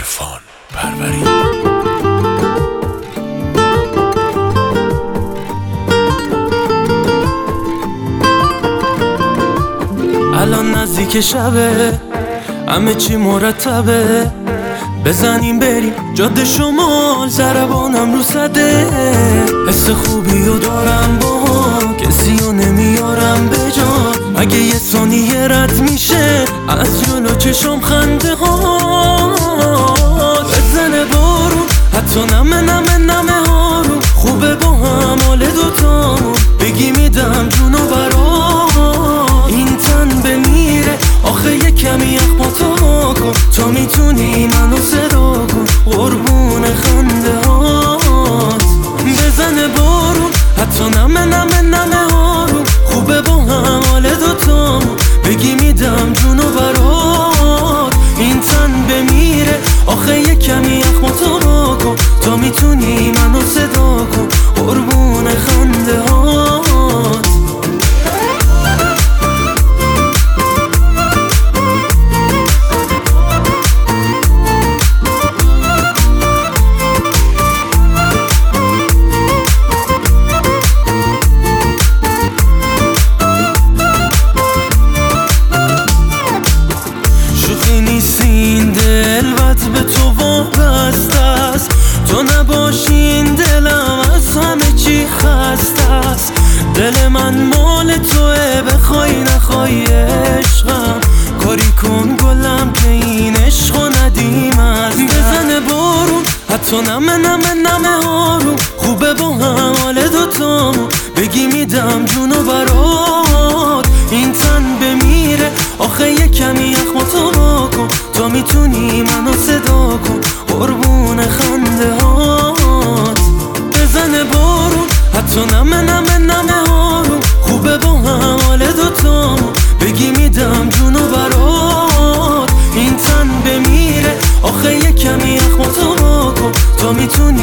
عرفان پروری. الان نزدیک شبه، همه چی مرتبه، بزنیم بریم جاده شمال، ضربانم رو صده. حس خوبی رو دارم با کسی رو نمیارم به جا، اگه یه ثانیه رد میشه از جلو چشم خنده ها. بزنه بارون حتی نمه نمه نمه هارون، خوبه با هم حال دوتامون، بگی میدم جونو برات. این تن بمیره آخه یه کمی اخماتو کن، تا میتونی منو صدا کن قربون خنده هات. بزنه بارون حتی نمه نمه نمه هارون، خوبه با هم حال دوتامون، بگی میدم جونو برات. این تن بمیره آخه یه کمی اخماتو کن، تا میتونی منو صدا کن قربون خنده هات. این دلوت به تو وابسته است، تو نباشین دلم از همه چی خسته است. دل من مال توه بخوای نخوای عشقم، کاری کن گلم که این عشق و ندیم است. بزنه بارون حتی نمه نمه نمه هارون، خوبه با هم حال دوتامون، بگی میدم جونو برات. این تن بمیره آخه یه کمی اخماتو کن، تا میتونی منو صدا کن قربون خنده هات. بزنه بارون حتی نمه نمه نمه هارون، خوبه با هم حال دوتامون، بگی میدم جونو برات. این تن بمیره آخه یه کمی اخماتو کن، تا میتونی